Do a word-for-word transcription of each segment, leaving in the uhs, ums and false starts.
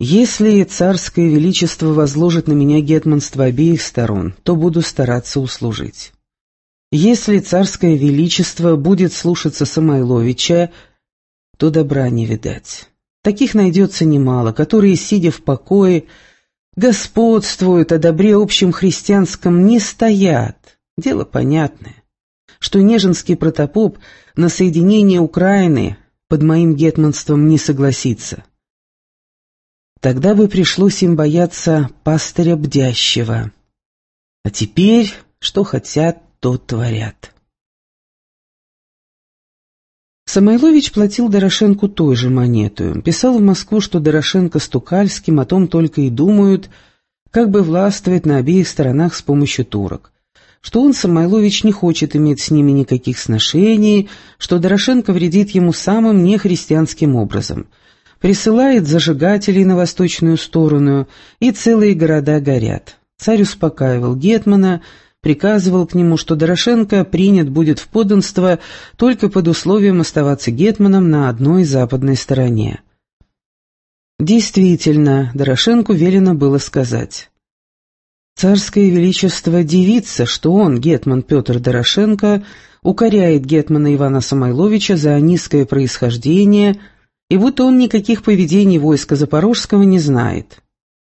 Если царское величество возложит на меня гетманство обеих сторон, то буду стараться услужить. Если царское величество будет слушаться Самойловича, то добра не видать. Таких найдется немало, которые, сидя в покое, господствуют, о добре общем христианском не стоят. Дело понятное, что Нежинский протопоп на соединение Украины под моим гетманством не согласится. Тогда бы пришлось им бояться пастыря бдящего. А теперь, что хотят, то творят. Самойлович платил Дорошенку той же монетою. Писал в Москву, что Дорошенко с Тукальским о том только и думают, как бы властвовать на обеих сторонах с помощью турок. Что он, Самойлович, не хочет иметь с ними никаких сношений, что Дорошенко вредит ему самым нехристианским образом. Присылает зажигателей на восточную сторону, и целые города горят. Царь успокаивал гетмана, приказывал к нему, что Дорошенко принят будет в подданство только под условием оставаться гетманом на одной западной стороне. Действительно, Дорошенку велено было сказать: «Царское величество дивится, что он, гетман Петр Дорошенко, укоряет гетмана Ивана Самойловича за низкое происхождение, и будто он никаких поведений войска Запорожского не знает.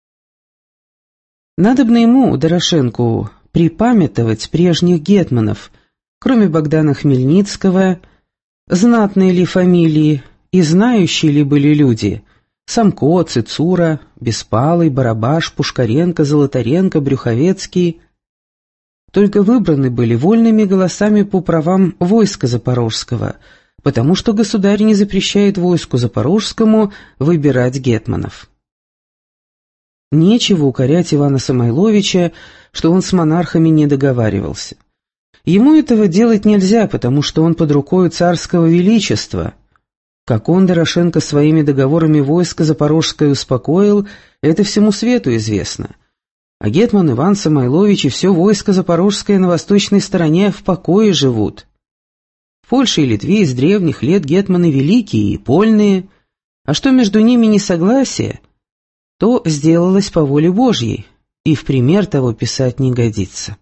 Надобно ему, Дорошенку, припамятовать прежних гетманов, кроме Богдана Хмельницкого, знатные ли фамилии и знающие ли были люди: Самко, Цицура, Беспалый, Барабаш, Пушкаренко, Золотаренко, Брюховецкий. Только выбраны были вольными голосами по правам войска Запорожского, потому что государь не запрещает войску Запорожскому выбирать гетманов. Нечего укорять Ивана Самойловича, что он с монархами не договаривался. Ему этого делать нельзя, потому что он под рукой царского величества. Как он, Дорошенко, своими договорами войско Запорожское успокоил, это всему свету известно. А гетман Иван Самойлович и все войско Запорожское на восточной стороне в покое живут. В Польше и Литве из древних лет гетманы великие и польные, а что между ними несогласие, то сделалось по воле Божьей, и в пример того писать не годится.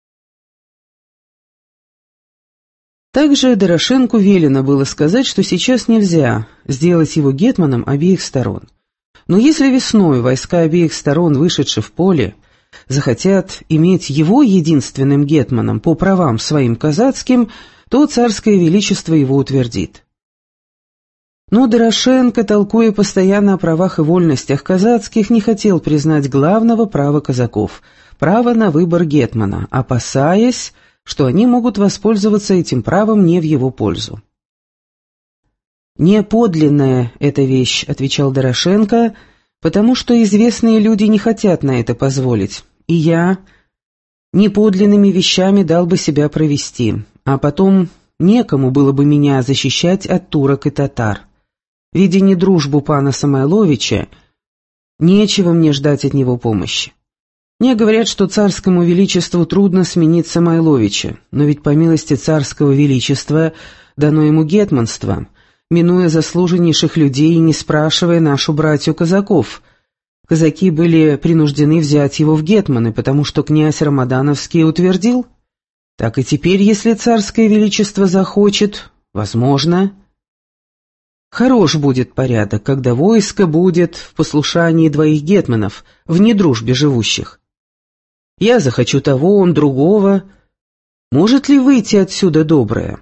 Также Дорошенку велено было сказать, что сейчас нельзя сделать его гетманом обеих сторон. Но если весной войска обеих сторон, вышедшие в поле, захотят иметь его единственным гетманом по правам своим казацким, то царское величество его утвердит. Но Дорошенко, толкуя постоянно о правах и вольностях казацких, не хотел признать главного права казаков – право на выбор гетмана, опасаясь, что они могут воспользоваться этим правом не в его пользу. «Не подлинная эта вещь», — отвечал Дорошенко, «потому что известные люди не хотят на это позволить, и я неподлинными вещами дал бы себя провести, а потом некому было бы меня защищать от турок и татар. Видя недружбу пана Самойловича, нечего мне ждать от него помощи. Мне говорят, что царскому величеству трудно сменить Самойловича, но ведь по милости царского величества дано ему гетманство, минуя заслуженнейших людей и не спрашивая нашу братью казаков. Казаки были принуждены взять его в гетманы, потому что князь Рамадановский утвердил. Так и теперь, если царское величество захочет, возможно. Хорош будет порядок, когда войско будет в послушании двоих гетманов, в недружбе живущих. Я захочу того, он другого. Может ли выйти отсюда доброе?»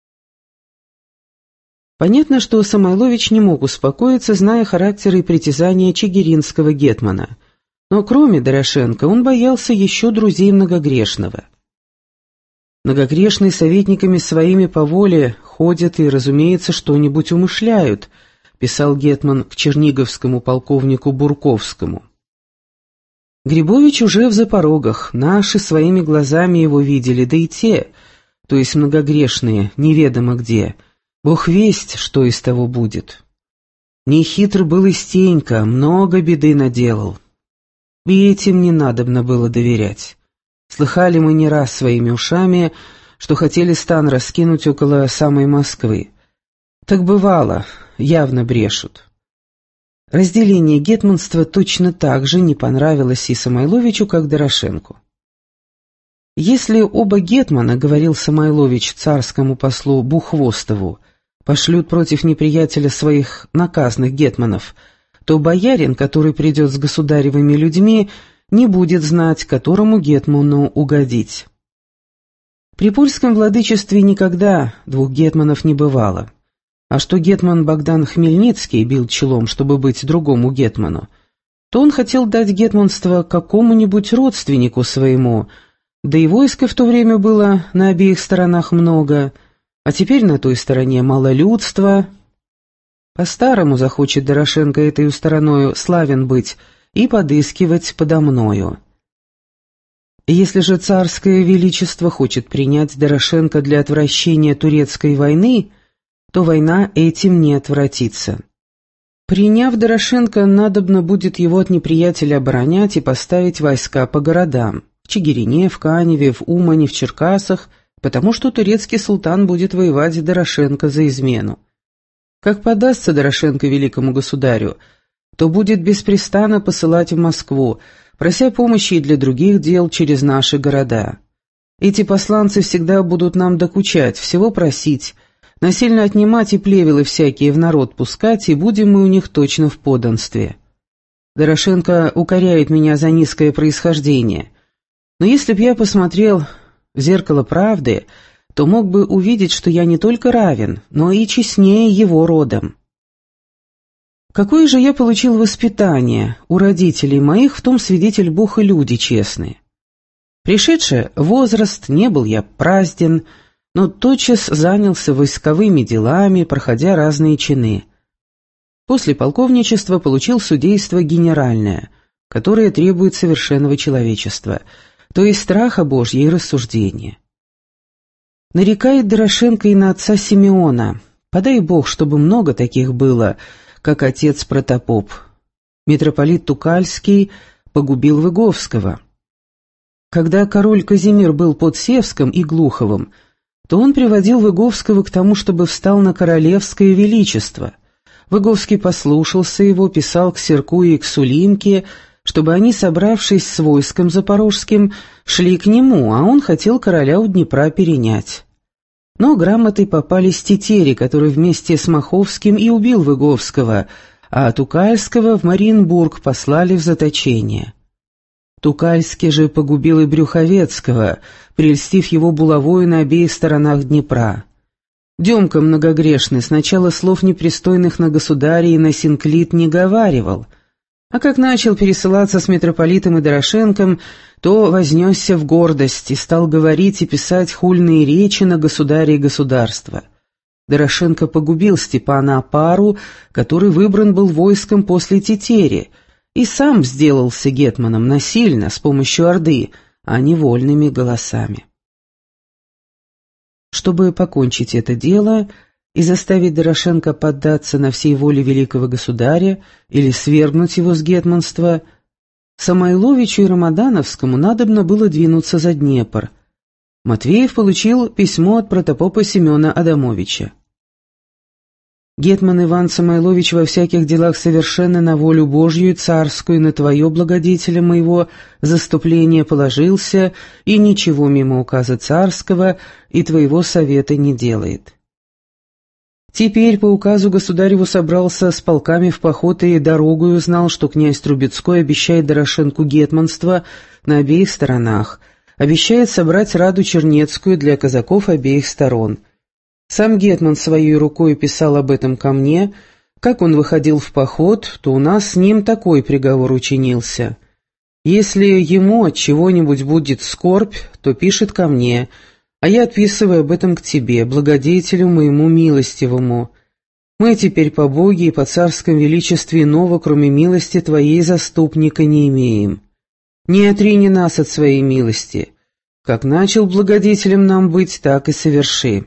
Понятно, что Самойлович не мог успокоиться, зная характер и притязания чигиринского гетмана. Но кроме Дорошенко он боялся еще друзей Многогрешного. Многогрешные советниками своими по воле ходят и, разумеется, что-нибудь умышляют, писал гетман к черниговскому полковнику Бурковскому. Грибович уже в Запорогах, наши своими глазами его видели, да и те, то есть многогрешные, неведомо где. Бог весть, что из того будет. Нехитр был и Стенька, много беды наделал. И этим не надобно было доверять. Слыхали мы не раз своими ушами, что хотели стан раскинуть около самой Москвы. Так бывало, явно брешут. Разделение гетманства точно так же не понравилось и Самойловичу, как Дорошенку. «Если оба гетмана, — говорил Самойлович царскому послу Бухвостову, — пошлют против неприятеля своих наказных гетманов, то боярин, который придет с государевыми людьми, не будет знать, которому гетману угодить». При польском владычестве никогда двух гетманов не бывало. А что гетман Богдан Хмельницкий бил челом, чтобы быть другому гетману, то он хотел дать гетманство какому-нибудь родственнику своему, да и войска в то время было на обеих сторонах много, а теперь на той стороне мало людства. По-старому захочет Дорошенко этой стороною славен быть и подыскивать подо мною. Если же царское величество хочет принять Дорошенко для отвращения турецкой войны, то война этим не отвратится. Приняв Дорошенко, надобно будет его от неприятеля оборонять и поставить войска по городам, в Чигирине, в Каневе, в Умане, в Черкасах, потому что турецкий султан будет воевать Дорошенко за измену. Как подастся Дорошенко великому государю, то будет беспрестанно посылать в Москву, прося помощи и для других дел через наши города. Эти посланцы всегда будут нам докучать, всего просить, насильно отнимать и плевелы всякие в народ пускать, и будем мы у них точно в подданстве. Дорошенко укоряет меня за низкое происхождение, но если б я посмотрел в зеркало правды, то мог бы увидеть, что я не только равен, но и честнее его родом. Какое же я получил воспитание у родителей моих, в том свидетель Бог и люди честные. Пришедший возраст, не был я празден, но тотчас занялся войсковыми делами, проходя разные чины. После полковничества получил судейство генеральное, которое требует совершенного человечества, то есть страха Божьего и рассуждения. Нарекает Дорошенко и на отца Симеона, подай Бог, чтобы много таких было, как отец Протопоп. Митрополит Тукальский погубил Выговского. Когда король Казимир был под Севском и Глуховым, то он приводил Выговского к тому, чтобы встал на королевское величество. Выговский послушался его, писал к Серку и к Сулимке, чтобы они, собравшись с войском запорожским, шли к нему, а он хотел короля у Днепра перенять. Но грамоты попались Тетери, который вместе с Маховским и убил Выговского, а Тукальского в Мариенбург послали в заточение. Тукальский же погубил и Брюховецкого, прельстив его булавою на обеих сторонах Днепра. Демка многогрешный сначала слов непристойных на государя и на синклит не говаривал, а как начал пересылаться с митрополитом и Дорошенком, то вознесся в гордость и стал говорить и писать хульные речи на государя и государство. Дорошенко погубил Степана Опару, который выбран был войском после Тетери, и сам сделался гетманом насильно, с помощью орды, а не вольными голосами. Чтобы покончить это дело и заставить Дорошенко поддаться на всей воле великого государя или свергнуть его с гетманства, Самойловичу и Рамадановскому надобно было двинуться за Днепр. Матвеев получил письмо от протопопа Семена Адамовича. «Гетман Иван Самойлович во всяких делах совершенно на волю Божью и царскую, на твое, благодетеля моего, заступление положился и ничего мимо указа царского и твоего совета не делает. Теперь по указу государеву собрался с полками в поход и дорогою узнал, что князь Трубецкой обещает Дорошенку гетманство на обеих сторонах, обещает собрать Раду Чернецкую для казаков обеих сторон. Сам гетман своей рукой писал об этом ко мне. Как он выходил в поход, то у нас с ним такой приговор учинился. Если ему от чего-нибудь будет скорбь, то пишет ко мне, а я отписываю об этом к тебе, благодетелю моему милостивому. Мы теперь по Боге и по царском величестве иного, кроме милости твоей, заступника не имеем. Не отрини нас от своей милости. Как начал благодетелем нам быть, так и соверши».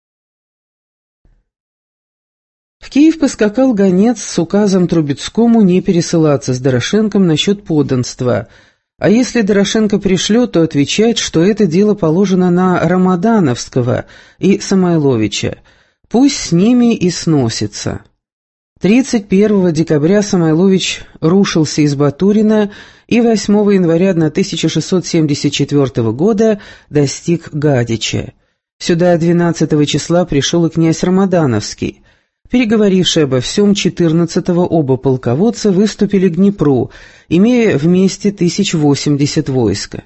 В Киев поскакал гонец с указом Трубецкому не пересылаться с Дорошенком насчет подданства, а если Дорошенко пришлет, то отвечать, что это дело положено на Рамадановского и Самойловича, пусть с ними и сносится. тридцать первого декабря Самойлович рушился из Батурина и восьмого января тысяча шестьсот семьдесят четвёртого года достиг Гадича. Сюда двенадцатого числа пришел и князь Рамадановский. Переговорившие обо всем, четырнадцатого оба полководца выступили к Днепру, имея вместе тысяч восемьдесят войска.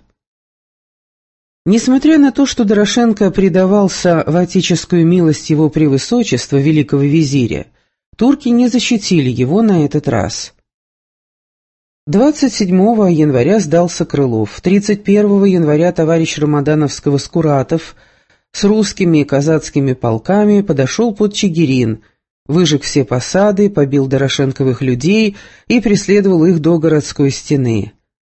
Несмотря на то, что Дорошенко предавался в отеческую милость его превысочества, великого визиря, турки не защитили его на этот раз. двадцать седьмого января сдался Крылов, тридцать первого января товарищ Рамадановского Скуратов с русскими и казацкими полками подошел под Чигирин, выжег все посады, побил дорошенковых людей и преследовал их до городской стены.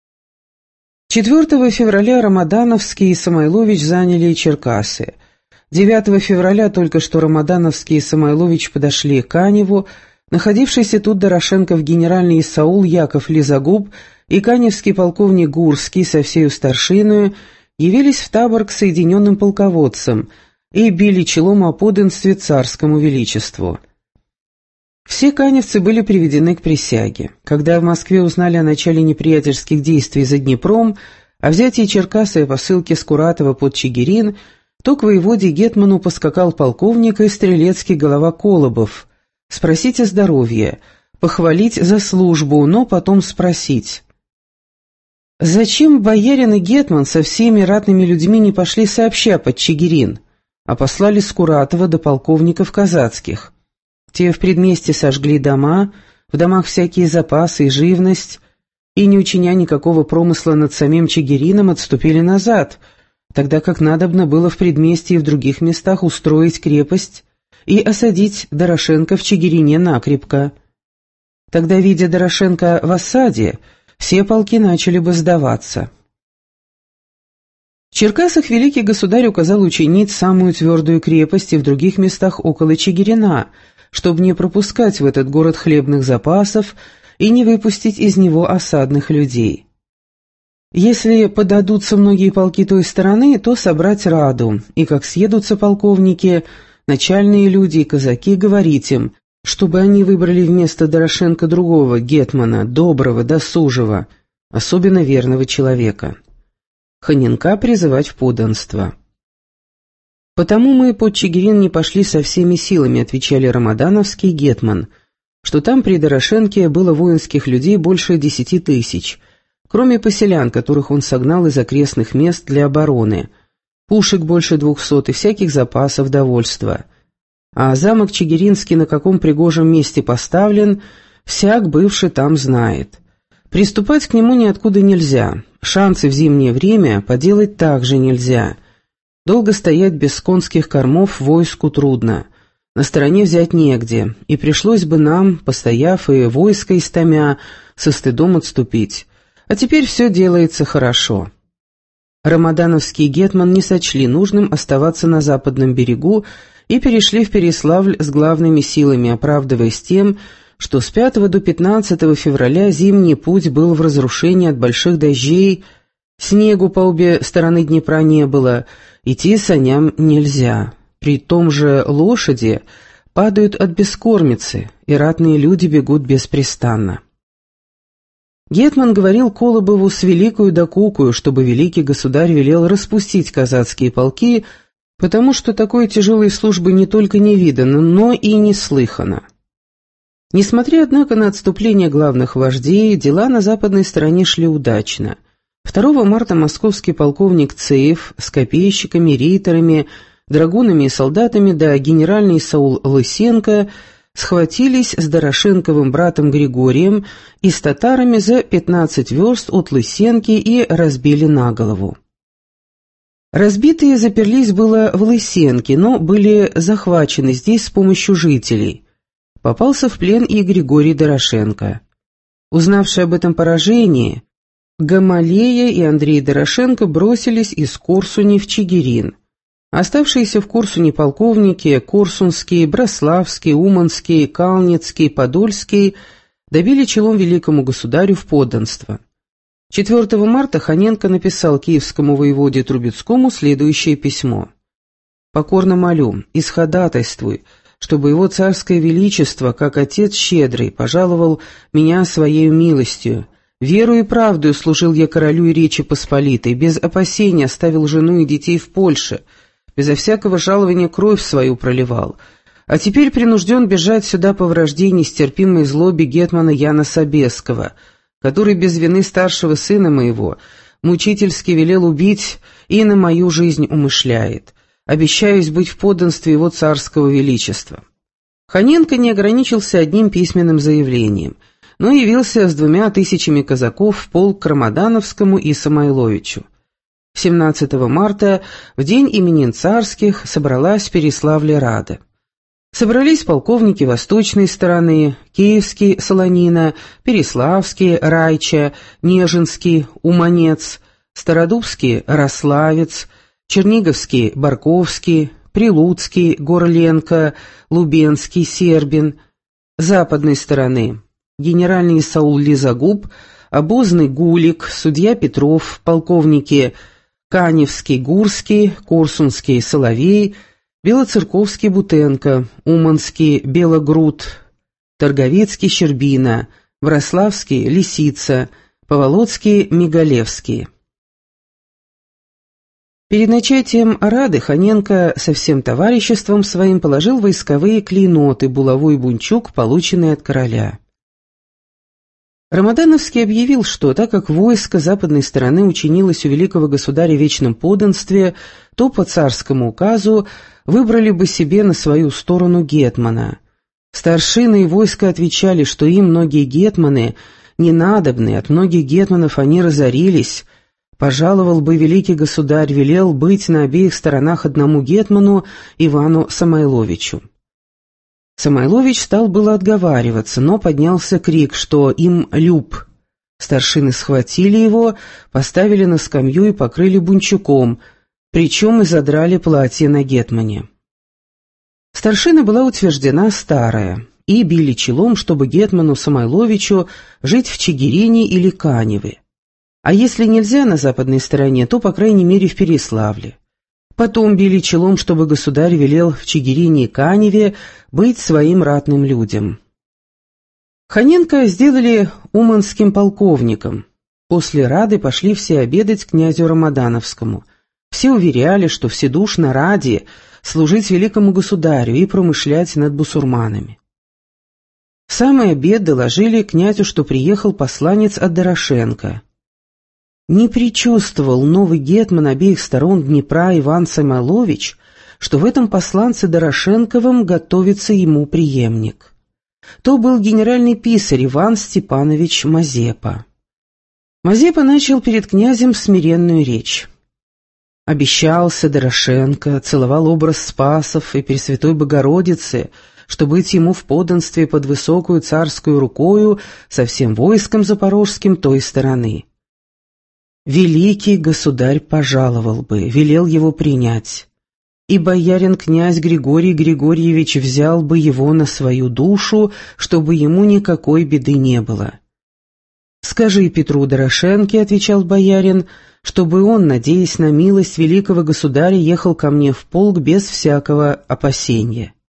четвёртого февраля Рамадановский и Самойлович заняли Черкассы. девятого февраля только что Рамадановский и Самойлович подошли к Каневу. Находившийся тут Дорошенков генеральный исаул Яков Лизагуб и каневский полковник Гурский со всею старшиною явились в табор к соединенным полководцам и били челом о подданстве царскому величеству. Все каневцы были приведены к присяге. Когда в Москве узнали о начале неприятельских действий за Днепром, о взятии Черкасса и посылке Скуратова под Чигирин, то к воеводе гетману поскакал полковник и стрелецкий голова Колобов, спросить о здоровье, похвалить за службу, но потом спросить: «Зачем боярин и гетман со всеми ратными людьми не пошли сообща под Чигирин, а послали Скуратова до полковников казацких? Те в предместье сожгли дома, в домах всякие запасы и живность, и, не учиня никакого промысла над самим Чигирином, отступили назад, тогда как надобно было в предместье и в других местах устроить крепость и осадить Дорошенко в Чигирине накрепко. Тогда, видя Дорошенко в осаде, все полки начали бы сдаваться». В Черкассах великий государь указал учинить самую твердую крепость и в других местах около Чигирина, чтобы не пропускать в этот город хлебных запасов и не выпустить из него осадных людей. Если подадутся многие полки той стороны, то собрать раду, и как съедутся полковники, начальные люди и казаки, говорить им, чтобы они выбрали вместо Дорошенко другого гетмана, доброго, досужего, особенно верного человека. Ханенка призывать в подданство. «Потому мы под Чигирин не пошли со всеми силами», — отвечали Рамадановский и гетман, что там при Дорошенке было воинских людей больше десяти тысяч, кроме поселян, которых он согнал из окрестных мест для обороны, пушек больше двухсот и всяких запасов довольства. А замок Чигиринский на каком пригожем месте поставлен, всяк бывший там знает. Приступать к нему ниоткуда нельзя, шансы в зимнее время поделать также нельзя. Долго стоять без конских кормов войску трудно, на стороне взять негде, и пришлось бы нам, постояв и войско истомя, со стыдом отступить. А теперь все делается хорошо». Рамадановский и гетман не сочли нужным оставаться на западном берегу и перешли в Переславль с главными силами, оправдываясь тем, что с пятого до пятнадцатого февраля зимний путь был в разрушении от больших дождей, снегу по обе стороны Днепра не было, идти саням нельзя. При том же лошади падают от бескормицы, и ратные люди бегут беспрестанно. Гетман говорил Колобову с великою докукою, чтобы великий государь велел распустить казацкие полки, потому что такой тяжелой службы не только не видано, но и не слыхано. Несмотря, однако, на отступление главных вождей, дела на западной стороне шли удачно. второго марта московский полковник Цеев с копейщиками, рейтерами, драгунами и солдатами да генеральный исаул Лысенко схватились с Дорошенковым братом Григорием и с татарами за пятнадцать верст от Лысенки и разбили на голову. Разбитые заперлись было в Лысенке, но были захвачены здесь с помощью жителей. Попался в плен и Григорий Дорошенко. Узнавшие об этом поражении, Гамалея и Андрей Дорошенко бросились из Корсуни в Чигирин. Оставшиеся в Корсуне полковники Корсунский, Брославский, Уманский, Калницкий, Подольский добили челом великому государю в подданство. четвёртого марта Ханенко написал киевскому воеводе Трубецкому следующее письмо: «Покорно молю, исходатайствуй, чтобы его царское величество, как отец щедрый, пожаловал меня своею милостью. Веру и правдою служил я королю и Речи Посполитой, без опасения оставил жену и детей в Польше, безо всякого жалования кровь свою проливал, а теперь принужден бежать сюда по вражде и нестерпимой злобе гетмана Яна Собеского, который без вины старшего сына моего мучительски велел убить и на мою жизнь умышляет. Обещаюсь быть в подданстве его царского величества». Ханенко не ограничился одним письменным заявлением, но явился с двумя тысячами казаков в полк к Рамадановскому и Самойловичу. семнадцатого марта, в день именин царских, собралась в Переславле-Рада. Собрались полковники восточной стороны: Киевский, Солонина, Переславский, Райча, Нежинский, Уманец, Стародубский, Рославец, Черниговский, Барковский, Прилуцкий, Горленко, Лубенский, Сербин. Западной стороны: генеральный Исаул Лизагуб, обозный Гулик, судья Петров, полковники Каневский, Гурский, Корсунский, Соловей, Белоцерковский, Бутенко, Уманский, Белогруд, Торговецкий, Щербина, Врославский, Лисица, Поволоцкий, Мигалевский. Перед начатием Рады Ханенко со всем товариществом своим положил войсковые клейноты, булаву и бунчук, полученные от короля. Рамадановский объявил, что так как войско западной стороны учинилось у великого государя в вечном подданстве, то по царскому указу выбрали бы себе на свою сторону гетмана. Старшины и войско отвечали, что им многие гетманы не надобны, от многих гетманов они разорились. Пожаловал бы великий государь, велел быть на обеих сторонах одному гетману Ивану Самойловичу. Самойлович стал было отговариваться, но поднялся крик, что им люб. Старшины схватили его, поставили на скамью и покрыли бунчуком, причем и задрали платье на гетмане. Старшина была утверждена старая, и били челом, чтобы гетману Самойловичу жить в Чигирине или Каневе. А если нельзя на западной стороне, то, по крайней мере, в Переславле. Потом били челом, чтобы государь велел в Чигирине и Каневе быть своим ратным людям. Ханенко сделали уманским полковником. После Рады пошли все обедать к князю Рамадановскому. Все уверяли, что вседушно ради служить великому государю и промышлять над бусурманами. В самый обед доложили князю, что приехал посланец от Дорошенко. Не предчувствовал новый гетман обеих сторон Днепра Иван Самойлович, что в этом посланце Дорошенковом готовится ему преемник. То был генеральный писарь Иван Степанович Мазепа. Мазепа начал перед князем смиренную речь. Обещался Дорошенко, целовал образ Спасов и Пресвятой Богородицы, что быть ему в подданстве под высокую царскую рукою со всем войском запорожским той стороны. Великий государь пожаловал бы, велел его принять, и боярин-князь Григорий Григорьевич взял бы его на свою душу, чтобы ему никакой беды не было. «Скажи Петру Дорошенке, — отвечал боярин, — чтобы он, надеясь на милость великого государя, ехал ко мне в полк без всякого опасения».